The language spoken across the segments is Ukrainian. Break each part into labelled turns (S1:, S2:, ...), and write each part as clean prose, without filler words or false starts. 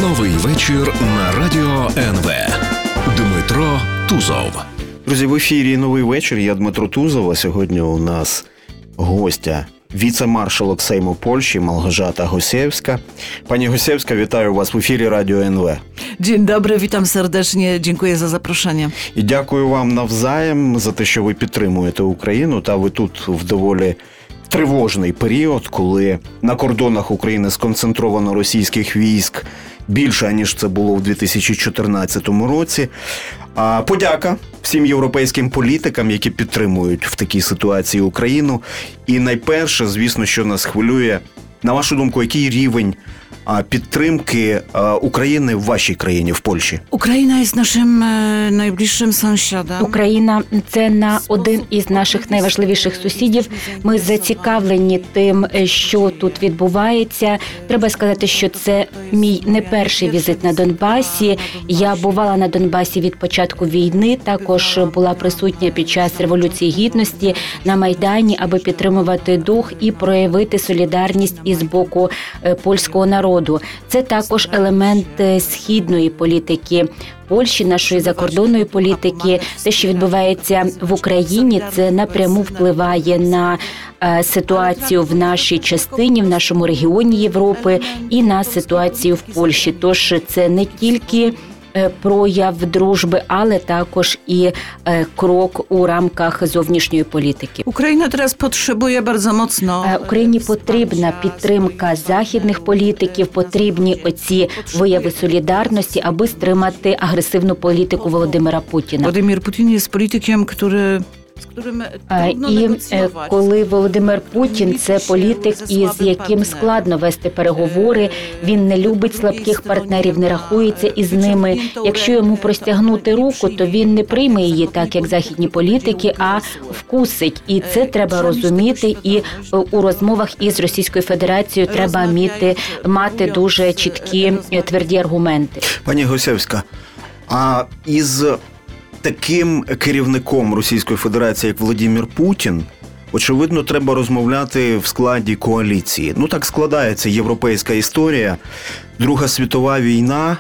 S1: Новий вечір на Радіо НВ. Дмитро Тузов.
S2: Друзі, в ефірі «Новий вечір». Я Дмитро Тузов, а сьогодні у нас гостя віце-маршалок Сейму Польщі Малгожата Гусєвська. Пані Гусєвська, вітаю вас в ефірі Радіо НВ.
S3: Dzień dobry, witam serdecznie, dziękuję za zaproszenie.
S2: І дякую вам навзаєм за те, що ви підтримуєте Україну. Та ви тут в доволі тривожний період, коли на кордонах України сконцентровано російських військ більше, ніж це було в 2014 році. Подяка всім європейським політикам, які підтримують в такій ситуації Україну. І найперше, звісно, що нас хвилює, на вашу думку, який рівень підтримки України в вашій країні, в Польщі?
S3: Україна є нашим найближчим сусідом.
S4: Україна – це один із наших найважливіших сусідів. Ми зацікавлені тим, що тут відбувається. Треба сказати, що це мій не перший візит на Донбасі. Я бувала на Донбасі від початку війни, також була присутня під час Революції Гідності на Майдані, аби підтримувати дух і проявити солідарність із боку польського народу. Це також елемент східної політики Польщі, нашої закордонної політики. Те, що відбувається в Україні, це напряму впливає на ситуацію в нашій частині, в нашому регіоні Європи і на ситуацію в Польщі. Тож це не тільки прояв дружби, але також і крок у рамках зовнішньої політики.
S3: Україна зараз потребує дуже моцно.
S4: Україні потрібна підтримка західних політиків, потрібні оці вияви солідарності, аби стримати агресивну політику Володимира Путіна.
S3: Володимир Путін є політиком, який...
S4: І коли Володимир Путін – це політик, із яким складно вести переговори, він не любить слабких партнерів, не рахується із ними. Якщо йому простягнути руку, то він не прийме її так, як західні політики, а вкусить. І це треба розуміти, і у розмовах із Російською Федерацією треба мати дуже чіткі, тверді аргументи.
S2: Пані Гусєвська, а із таким керівником Російської Федерації, як Володимир Путін, очевидно, треба розмовляти в складі коаліції. Ну, так складається європейська історія. Друга світова війна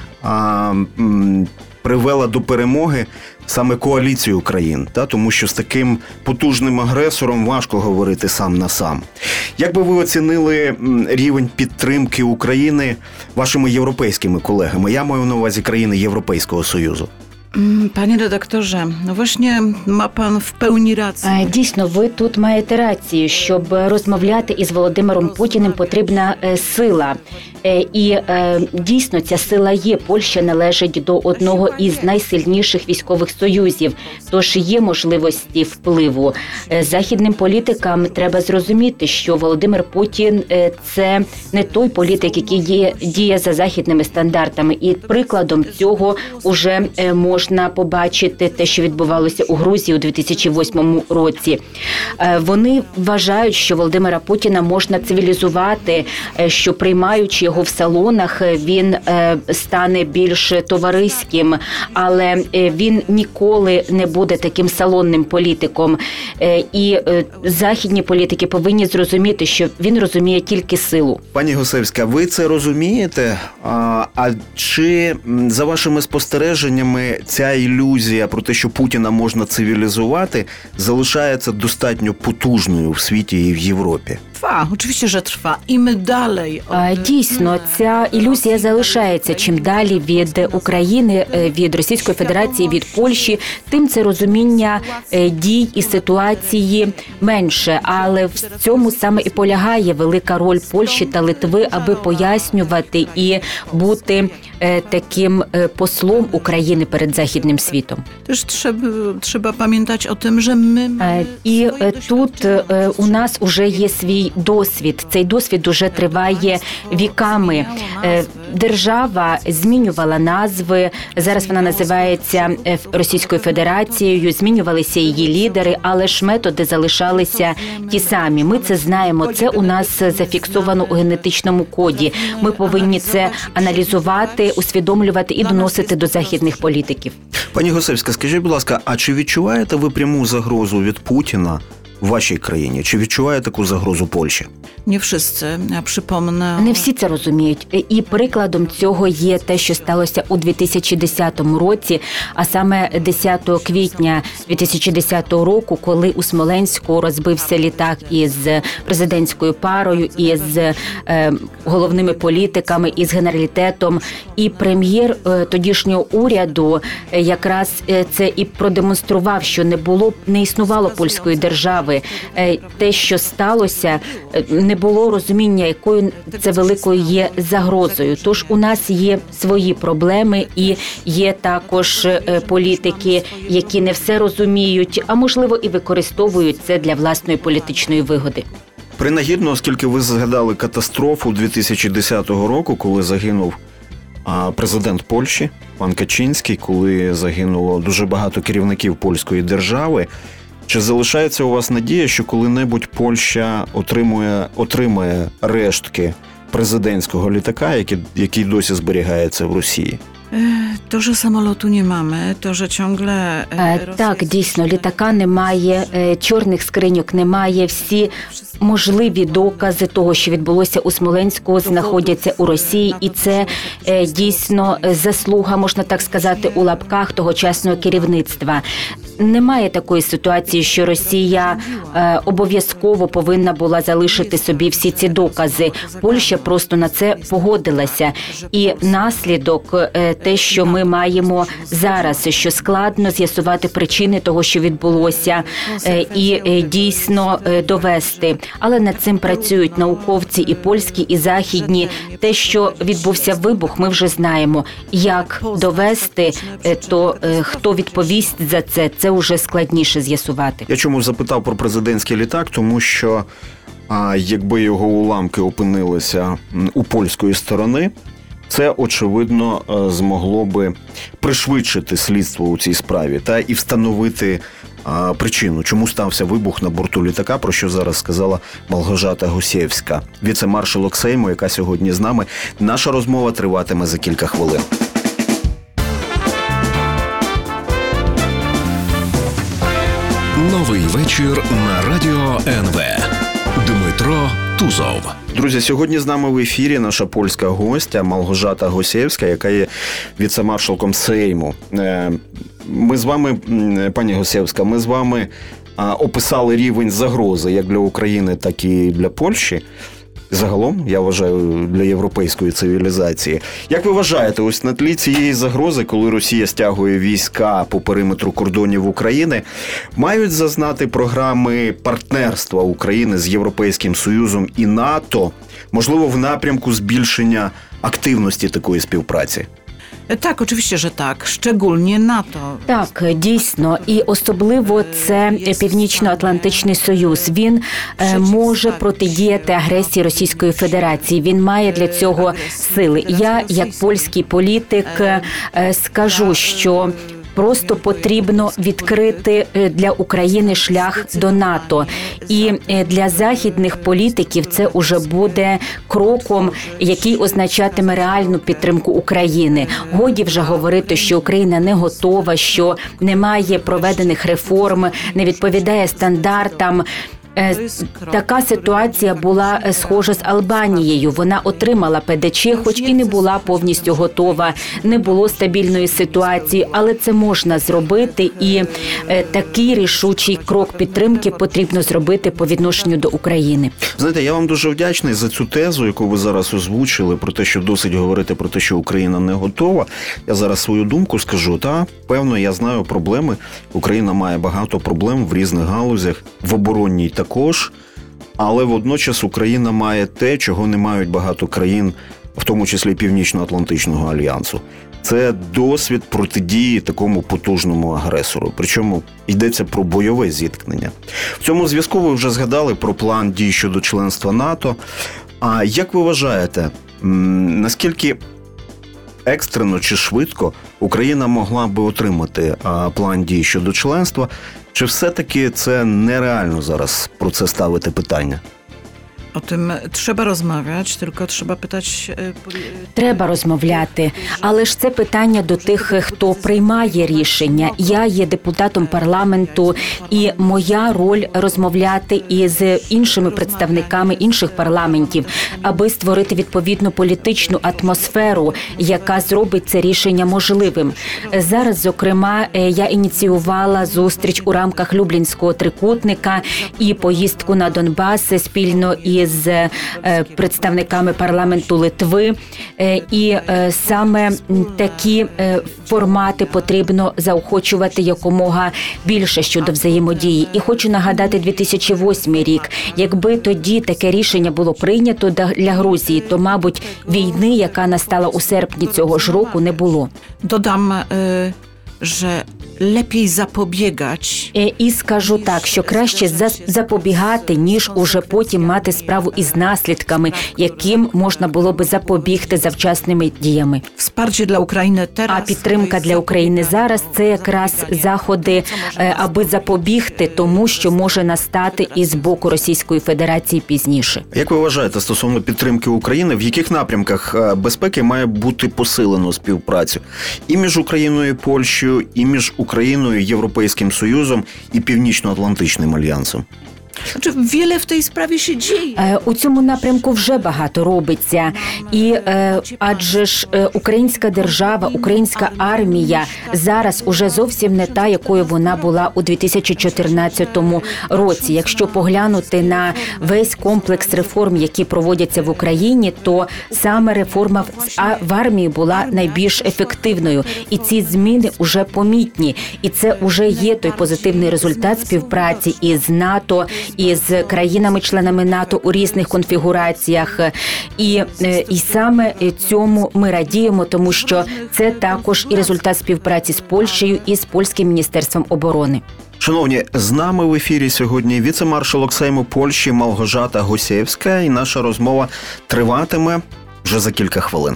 S2: привела до перемоги саме коаліцію країн, тому що з таким потужним агресором важко говорити сам на сам. Як би ви оцінили рівень підтримки України вашими європейськими колегами? Я маю на увазі країни Європейського Союзу.
S3: Пане редакторze, no właśnie ma pan w pełni rację.
S4: Дійсно, ви тут маєте рацію. Щоб розмовляти із Володимиром Путіним, потрібна сила. І дійсно ця сила є. Польща належить до одного із найсильніших військових союзів, тож є можливості впливу. Західним політикам треба зрозуміти, що Володимир Путін – це не той політик, який діє за західними стандартами. І прикладом цього уже можна побачити те, що відбувалося у Грузії у 2008 році. Вони вважають, що Володимира Путіна можна цивілізувати, що приймаючи його в салонах, він стане більш товариським, але він ніколи не буде таким салонним політиком. І західні політики повинні зрозуміти, що він розуміє тільки силу.
S2: Пані Гусєвська, ви це розумієте? А чи за вашими спостереженнями ця ілюзія про те, що Путіна можна цивілізувати, залишається достатньо потужною в світі і в Європі?
S3: Trwa, oczywiście, że trwa. Im dalej.
S4: Дійсно, ця ілюзія залишається. Чим далі від України, від Російської Федерації, від Польщі, тим це розуміння дій і ситуації менше. Але в цьому саме і полягає велика роль Польщі та Литви, аби пояснювати і бути таким послом України перед західним світом.
S3: Też trzeba pamiętać o tym, że my...
S4: І тут у нас уже є свій досвід. Цей досвід уже триває віками. Держава змінювала назви. Зараз вона називається Російською Федерацією. Змінювалися її лідери, але ж методи залишалися ті самі. Ми це знаємо. Це у нас зафіксовано у генетичному коді. Ми повинні це аналізувати, усвідомлювати і доносити до західних політиків.
S2: Пані Гусєвська, скажіть, будь ласка, а чи відчуваєте ви пряму загрозу від Путіна в вашій країні? Чи відчуває таку загрозу Польща?
S3: Nie wszyscy, ja przypomnę.
S4: Не всі це розуміють. І прикладом цього є те, що сталося у 2010 році, а саме 10 квітня 2010 року, коли у Смоленську розбився літак із президентською парою, із головними політиками, із генералітетом. І прем'єр тодішнього уряду якраз це і продемонстрував, що не існувало польської держави. Те, що сталося, не було розуміння, якою це великою є загрозою. Тож у нас є свої проблеми і є також політики, які не все розуміють, а можливо і використовують це для власної політичної вигоди.
S2: Принагідно, оскільки ви згадали катастрофу 2010 року, коли загинув президент Польщі, пан Качинський, коли загинуло дуже багато керівників польської держави. Чи залишається у вас надія, що коли-небудь Польща отримає рештки президентського літака, який досі зберігається в Росії?
S3: To, że samolotu nie mamy, to, że ciągle...
S4: Так, дійсно, літака немає, чорних скриньок немає, всі можливі докази того, що відбулося у Смоленську, знаходяться у Росії, і це дійсно заслуга, можна так сказати, у лапках тогочасного керівництва. Немає такої ситуації, що Росія обов'язково повинна була залишити собі всі ці докази. Польща просто на це погодилася. І наслідок те, що ми маємо зараз, що складно з'ясувати причини того, що відбулося, і дійсно довести. Але над цим працюють науковці і польські, і західні. Те, що відбувся вибух, ми вже знаємо. Як довести, то хто відповість за це, це вже складніше з'ясувати.
S2: Я чому запитав про президентський літак, тому що якби його уламки опинилися у польської сторони, це, очевидно, змогло би пришвидшити слідство у цій справі та і встановити причину, чому стався вибух на борту літака, про що зараз сказала Малгожата Гусєвська, віце-маршалок Сейму, яка сьогодні з нами. Наша розмова триватиме за кілька хвилин.
S1: Новий вечір на Радіо НВ. Дмитро Тузов.
S2: Друзі, сьогодні з нами в ефірі наша польська гостя Малгожата Гусєвська, яка є віце-маршалком Сейму. Ми з вами, пані Гусєвська, ми з вами описали рівень загрози як для України, так і для Польщі. Загалом, я вважаю, для європейської цивілізації. Як ви вважаєте, ось на тлі цієї загрози, коли Росія стягує війська по периметру кордонів України, мають зазнати програми партнерства України з Європейським Союзом і НАТО, можливо, в напрямку збільшення активності такої співпраці?
S3: Tak, oczywiście, że tak. Szczególnie NATO.
S4: Так, дійсно. І особливо це Північно-Атлантичний Союз. Він може протидіяти агресії Російської Федерації. Він має для цього сили. Я, як польський політик, скажу, що просто потрібно відкрити для України шлях до НАТО. І для західних політиків це уже буде кроком, який означатиме реальну підтримку України. Годі вже говорити, що Україна не готова, що немає проведених реформ, не відповідає стандартам. Така ситуація була схожа з Албанією. Вона отримала ПДЧ, хоч і не була повністю готова, не було стабільної ситуації, але це можна зробити, і такий рішучий крок підтримки потрібно зробити по відношенню до України.
S2: Знаєте, я вам дуже вдячний за цю тезу, яку ви зараз озвучили, про те, що досить говорити про те, що Україна не готова. Я зараз свою думку скажу. Певно, я знаю проблеми. Україна має багато проблем в різних галузях, в оборонній також, але водночас Україна має те, чого не мають багато країн, в тому числі Північно-Атлантичного альянсу. Це досвід протидії такому потужному агресору. Причому йдеться про бойове зіткнення. В цьому зв'язку ви вже згадали про план дій щодо членства НАТО. А як ви вважаєте, наскільки екстрено чи швидко Україна могла би отримати план дій щодо членства? Чи все-таки це нереально зараз про це ставити питання?
S3: O tym trzeba rozmawiać, tylko trzeba pytać...
S4: Треба розмовляти, але ж це питання до тих, хто приймає рішення. Я є депутатом парламенту, і моя роль розмовляти із іншими представниками інших парламентів, аби створити відповідну політичну атмосферу, яка зробить це рішення можливим. Зараз, зокрема, я ініціювала зустріч у рамках Люблінського трикутника і поїздку на Донбас спільно із представниками парламенту Литви. І саме такі формати потрібно заохочувати якомога більше щодо взаємодії. І хочу нагадати 2008 рік. Якби тоді таке рішення було прийнято для Грузії, то, мабуть, війни, яка настала у серпні цього ж року, не було.
S3: Dodam, że lepiej zapobiegać.
S4: І скажу так, що краще запобігати, ніж уже потім мати справу із наслідками, яким можна було би запобігти завчасними діями.
S3: Wsparcie dla Ukrainy teraz.
S4: А підтримка для України зараз – це якраз заходи, аби запобігти тому, що може настати із боку Російської Федерації пізніше.
S2: Як ви вважаєте стосовно підтримки України, в яких напрямках безпеки має бути посилено співпрацю і між Україною і Польщею, і між Україною, Європейським Союзом і Північно-Атлантичним альянсом?
S3: Znaczy, wiele w tej sprawie się dzieje.
S4: У цьому напрямку вже багато робиться. І адже ж українська держава, українська армія зараз уже зовсім не та, якою вона була у 2014 році. Якщо поглянути на весь комплекс реформ, які проводяться в Україні, то саме реформа в армії була найбільш ефективною. І ці зміни уже помітні. І це уже є той позитивний результат співпраці із НАТО, із країнами-членами НАТО у різних конфігураціях. І саме цьому ми радіємо, тому що це також і результат співпраці з Польщею і з Польським міністерством оборони.
S2: Шановні, з нами в ефірі сьогодні віце-маршалок Сейму Польщі Малгожата Гусєвська, і наша розмова триватиме вже за кілька хвилин.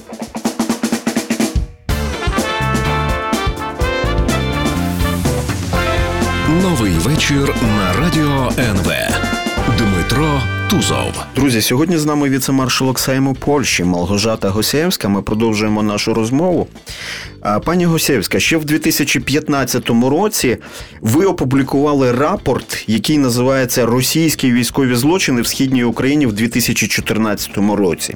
S1: Новий вечір на радіо НВ. Дмитро Тузов.
S2: Друзі, сьогодні з нами віце-маршалок Сейму Польщі Малгожата Гусєвська. Ми продовжуємо нашу розмову. Пані Гусєвська, ще в 2015 році ви опублікували рапорт, який називається «Російські військові злочини в Східній Україні в 2014 році».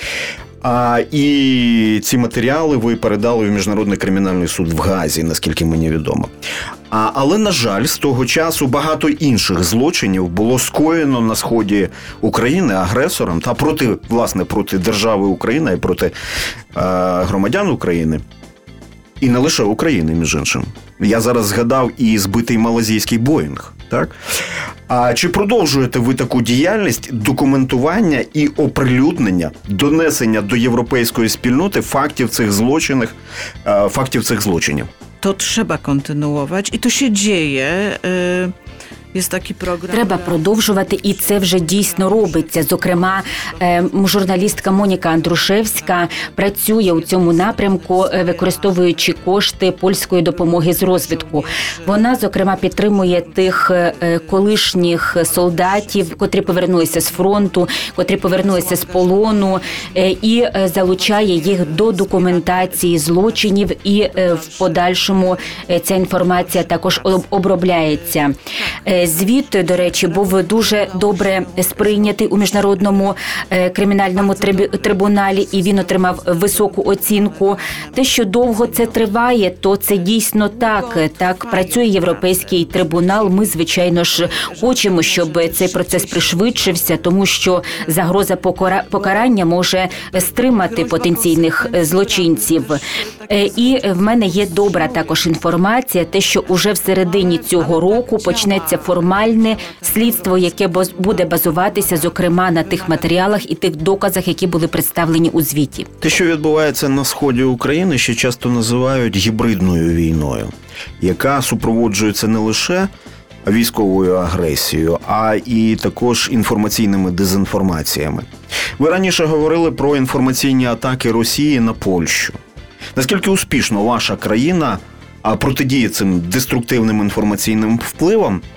S2: І ці матеріали ви передали в Міжнародний кримінальний суд в Гаазі, наскільки мені відомо. Але, на жаль, з того часу багато інших злочинів було скоєно на сході України агресором та проти держави Україна і проти громадян України. І не лише України, між іншим. Я зараз згадав і збитий малазійський Боїнг, так? А чи продовжуєте ви таку діяльність документування і оприлюднення, донесення до європейської спільноти фактів цих злочинів?
S3: To trzeba kontynuować i to się dzieje. Jest taki program.
S4: Треба продовжувати, і це вже дійсно робиться. Зокрема, журналістка Моніка Андрушевська працює у цьому напрямку, використовуючи кошти польської допомоги з розвитку. Вона, зокрема, підтримує тих колишніх солдатів, котрі повернулися з фронту, котрі повернулися з полону, і залучає їх до документації злочинів, і в подальшому ця інформація також обробляється. Звіт, до речі, був дуже добре сприйнятий у Міжнародному кримінальному трибуналі, і він отримав високу оцінку. Те, що довго це триває, то це дійсно так. Так працює Європейський трибунал. Ми, звичайно ж, хочемо, щоб цей процес пришвидшився, тому що загроза покарання може стримати потенційних злочинців. І в мене є добра також інформація, те, що уже в середині цього року почнеться формальне слідство, яке буде базуватися, зокрема, на тих матеріалах і тих доказах, які були представлені у звіті.
S2: Те, що відбувається на сході України, ще часто називають гібридною війною, яка супроводжується не лише військовою агресією, а і також інформаційними дезінформаціями. Ви раніше говорили про інформаційні атаки Росії на Польщу. Наскільки успішно ваша країна протидіє цим деструктивним інформаційним впливам?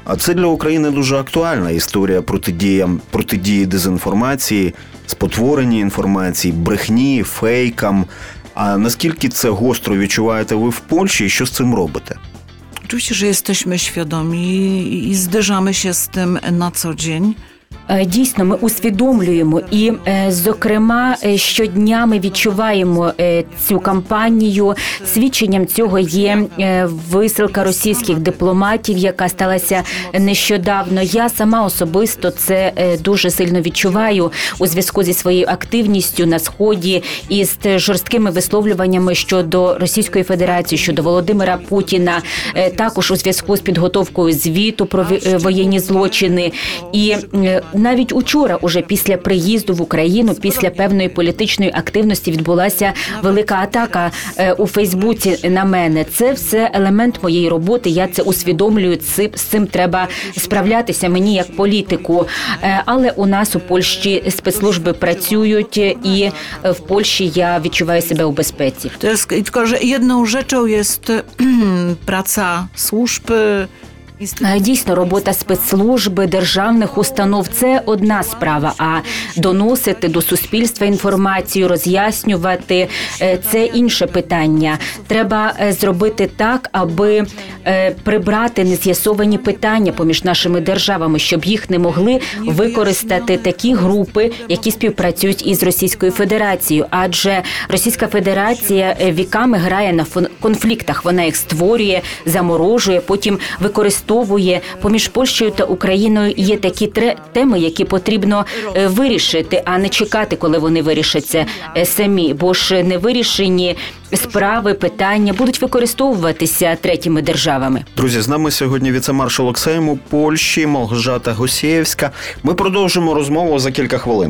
S2: А це для України дуже актуальна історія протидії дезінформації, спотворення інформації, брехні, фейкам. А наскільки це гостро відчуваєте ви в Польщі і що з цим робите?
S3: Oczywiście, że jesteśmy świadomi i zderzamy się z tym na co dzień.
S4: Дійсно, ми усвідомлюємо і, зокрема, щодня ми відчуваємо цю кампанію. Свідченням цього є висилка російських дипломатів, яка сталася нещодавно. Я сама особисто це дуже сильно відчуваю у зв'язку зі своєю активністю на Сході і з жорсткими висловлюваннями щодо Російської Федерації, щодо Володимира Путіна, також у зв'язку з підготовкою звіту про воєнні злочини. І навіть учора, уже після приїзду в Україну, після певної політичної активності відбулася велика атака у Фейсбуці на мене. Це все елемент моєї роботи, я це усвідомлюю, з цим треба справлятися мені як політику. Але у нас у Польщі спецслужби працюють і в Польщі я відчуваю себе у безпеці.
S3: Tylko, że jedną rzeczą jest praca służb.
S4: Дійсно, робота спецслужби, державних установ – це одна справа, а доносити до суспільства інформацію, роз'яснювати – це інше питання. Треба зробити так, аби прибрати нез'ясовані питання поміж нашими державами, щоб їх не могли використати такі групи, які співпрацюють із Російською Федерацією. Адже Російська Федерація віками грає на конфліктах, вона їх створює, заморожує, потім використовує. Поміж Польщею та Україною є такі теми, які потрібно вирішити, а не чекати, коли вони вирішаться самі. Бо ж невирішені справи, питання будуть використовуватися третіми державами.
S2: Друзі, з нами сьогодні віце-маршалок Сейму Польщі Малгожата Гусєвська. Ми продовжимо розмову за кілька хвилин.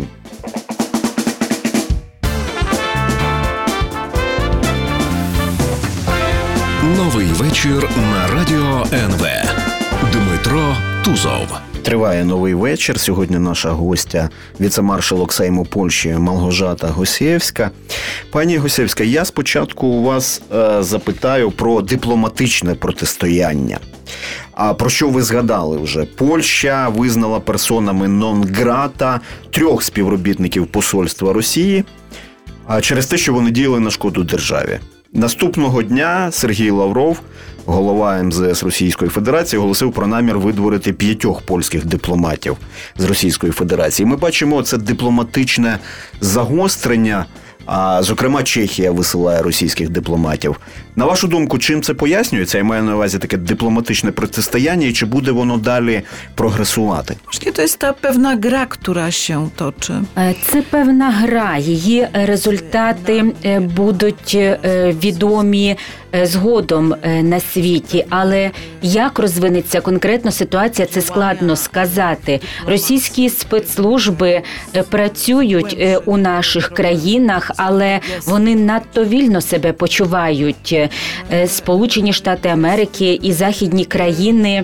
S1: Новий вечір на радіо НВ. Дмитро Тузов.
S2: Триває новий вечір. Сьогодні наша гостя віце-маршалок Сейму Польщі Малгожата Гусєвська. Пані Гусєвська, я спочатку у вас запитаю про дипломатичне протистояння. А про що ви згадали вже? Польща визнала персонами нон-грата 3 співробітників посольства Росії через те, що вони діяли на шкоду державі. Наступного дня Сергій Лавров, голова МЗС Російської Федерації, оголосив про намір видворити 5 польських дипломатів з Російської Федерації. Ми бачимо це дипломатичне загострення, а зокрема Чехія висилає російських дипломатів. На вашу думку, чим це пояснюється? Я маю на увазі таке дипломатичне протистояння, і чи буде воно далі прогресувати?
S3: To jest ta pewna gra, która się toczy.
S4: Це певна гра. Її результати будуть відомі згодом на світі. Але як розвинеться конкретно ситуація, це складно сказати. Російські спецслужби працюють у наших країнах, але вони надто вільно себе почувають. Сполучені Штати Америки і західні країни,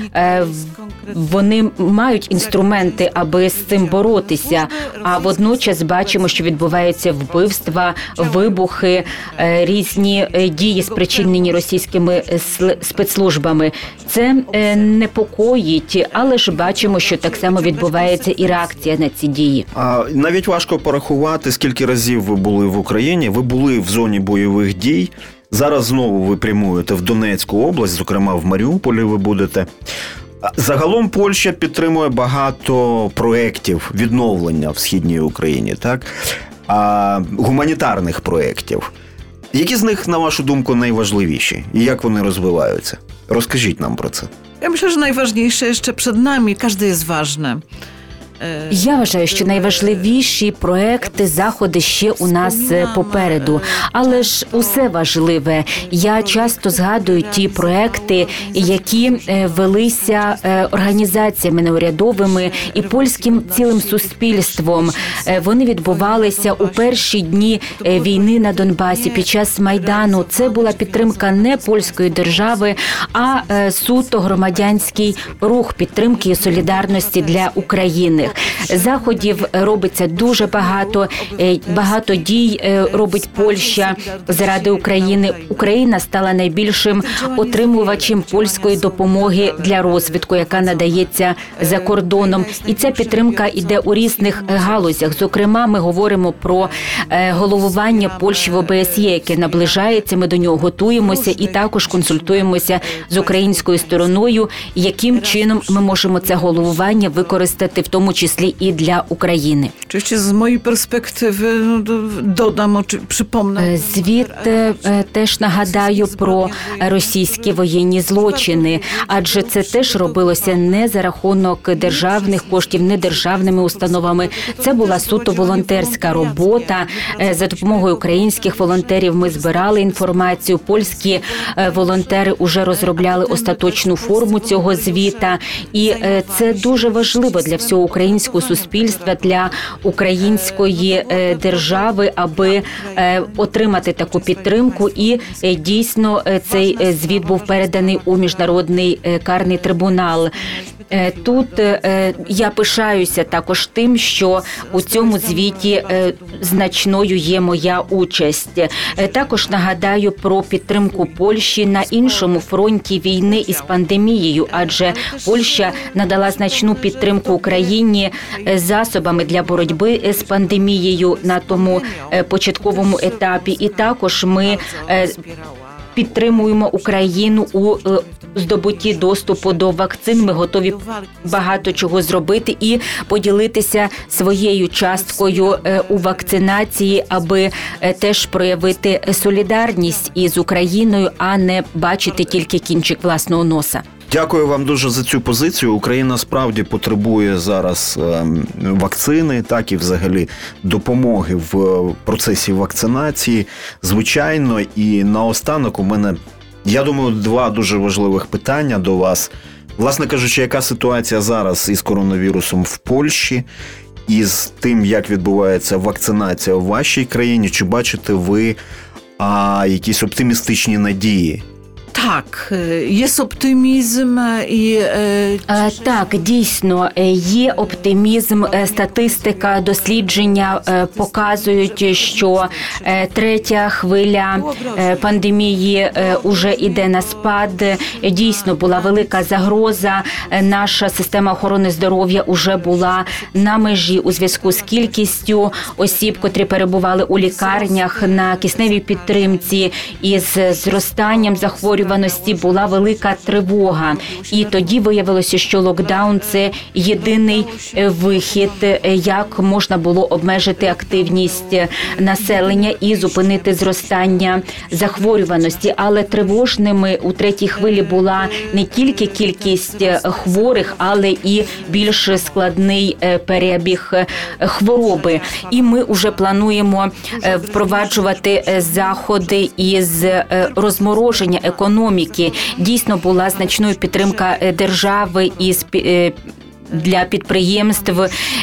S4: вони мають інструменти, аби з цим боротися, а водночас бачимо, що відбуваються вбивства, вибухи, різні дії, спричинені російськими спецслужбами. Це непокоїть, але ж бачимо, що так само відбувається і реакція на ці дії.
S2: Навіть важко порахувати, скільки разів ви були в Україні, ви були в зоні бойових дій. Зараз знову ви прямуєте в Донецьку область, зокрема в Маріуполі ви будете. Загалом Польща підтримує багато проєктів відновлення в Східній Україні, так? Гуманітарних проєктів. Які з них, на вашу думку, найважливіші? І як вони розвиваються? Розкажіть нам про це.
S3: Ja myślę, że najważniejsze jeszcze przed nami. Każdy jest ważny.
S4: Я вважаю, що найважливіші проекти, заходи ще у нас попереду. Але ж усе важливе. Я часто згадую ті проекти, які велися організаціями неурядовими і польським цілим суспільством. Вони відбувалися у перші дні війни на Донбасі, під час Майдану. Це була підтримка не польської держави, а суто громадянський рух підтримки і солідарності для України. галузях. Заходів робиться дуже багато, багато дій робить Польща заради України. Україна стала найбільшим отримувачем польської допомоги для розвитку, яка надається за кордоном. І ця підтримка йде у різних галузях. Зокрема, ми говоримо про головування Польщі в ОБСЄ, яке наближається, ми до нього готуємося і також консультуємося з українською стороною, яким чином ми можемо це головування використати, в тому числі і для України.
S3: Oczywiście z mojej perspektywy dodam, przypomnę.
S4: Звіт теж нагадаю про російські воєнні злочини, адже це теж робилося не за рахунок державних коштів, не державними установами. Це була суто волонтерська робота. За допомогою українських волонтерів ми збирали інформацію. Польські волонтери вже розробляли остаточну форму цього звіта. І це дуже важливо для всього українського суспільства, для української держави, аби отримати таку підтримку. І дійсно цей звіт був переданий у Міжнародний карний трибунал. Тут я пишаюся також тим, що у цьому звіті значною є моя участь. Також нагадаю про підтримку Польщі на іншому фронті війни із пандемією, адже Польща надала значну підтримку Україні засобами для боротьби з пандемією на тому початковому етапі. І також ми підтримуємо Україну у здобутті доступу до вакцин. Ми готові багато чого зробити і поділитися своєю часткою у вакцинації, аби теж проявити солідарність із Україною, а не бачити тільки кінчик власного носа.
S2: Дякую вам дуже за цю позицію. Україна справді потребує зараз вакцини, так і взагалі допомоги в процесі вакцинації. Звичайно, і наостанок у мене, я думаю, два дуже важливих питання до вас. Власне кажучи, яка ситуація зараз із коронавірусом в Польщі, із тим, як відбувається вакцинація в вашій країні? Чи бачите ви якісь оптимістичні надії?
S3: Так, є оптимізм і...
S4: Так, дійсно, є оптимізм. Статистика, дослідження показують, що третя хвиля пандемії уже йде на спад. Дійсно, була велика загроза. Наша система охорони здоров'я уже була на межі у зв'язку з кількістю осіб, котрі перебували у лікарнях на кисневій підтримці, і з зростанням захворюваності була велика тривога. І тоді виявилося, що локдаун – це єдиний вихід, як можна було обмежити активність населення і зупинити зростання захворюваності. Але тривожними у третій хвилі була не тільки кількість хворих, але і більш складний перебіг хвороби. І ми вже плануємо впроваджувати заходи із розмороження економіки. Дійсно була значною підтримка держави із для підприємств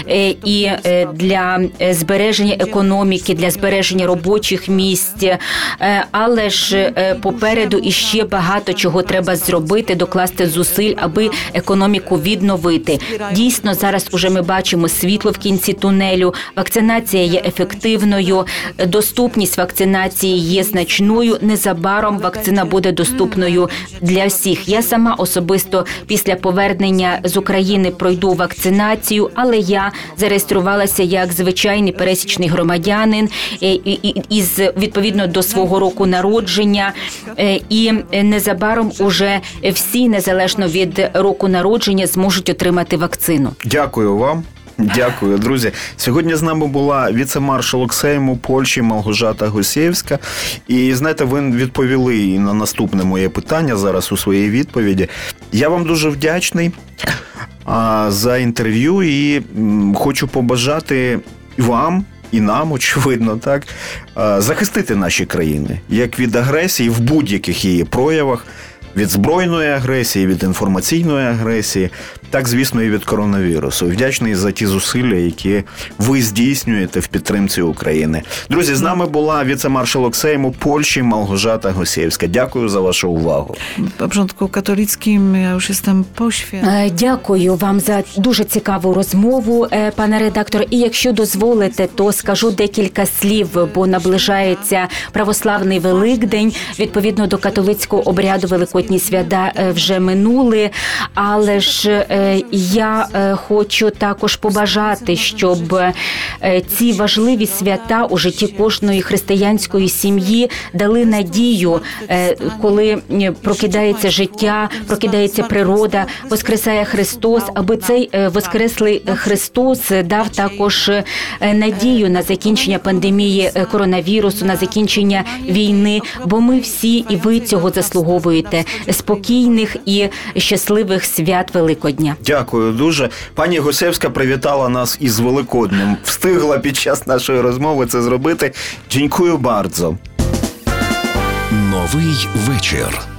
S4: і для збереження економіки, для збереження робочих місць. Але ж попереду іще багато чого треба зробити, докласти зусиль, аби економіку відновити. Дійсно, зараз уже ми бачимо світло в кінці тунелю, вакцинація є ефективною, доступність вакцинації є значною, незабаром вакцина буде доступною для всіх. Я сама особисто після повернення з України пройду вакцинацію, але я зареєструвалася як звичайний пересічний громадянин із відповідно до свого року народження, і незабаром уже всі, незалежно від року народження, зможуть отримати вакцину.
S2: Дякую вам. Дякую, друзі. Сьогодні з нами була віце-маршалок Сейму Польщі Малгожата Гусєвська. І, знаєте, ви відповіли і на наступне моє питання зараз у своїй відповіді. Я вам дуже вдячний за інтерв'ю і хочу побажати вам і нам, очевидно, так, захистити наші країни, як від агресії в будь-яких її проявах, від збройної агресії, від інформаційної агресії. так, звісно, і від коронавірусу. Вдячний за ті зусилля, які ви здійснюєте в підтримці України. Друзі, з нами була віце-маршалок Сейму Польщі Мałgorzata Gosiewska. Дякую за вашу увагу.
S3: Po początku katolickim ja już jestem po święcie.
S4: Дякую вам за дуже цікаву розмову, пане редактор. І якщо дозволите, то скажу декілька слів, бо наближається православний Великдень. Відповідно до католицького обряду Великодні свята вже минули. Але ж я хочу також побажати, щоб ці важливі свята у житті кожної християнської сім'ї дали надію, коли прокидається життя, прокидається природа, воскресає Христос, аби цей воскреслий Христос дав також надію на закінчення пандемії коронавірусу, на закінчення війни, бо ми всі, і ви цього заслуговуєте, спокійних і щасливих свят Великодня.
S2: Дякую дуже. Пані Госевська привітала нас із Великоднем. Встигла під час нашої розмови це зробити. Дякую bardzo.
S1: Новий вечір.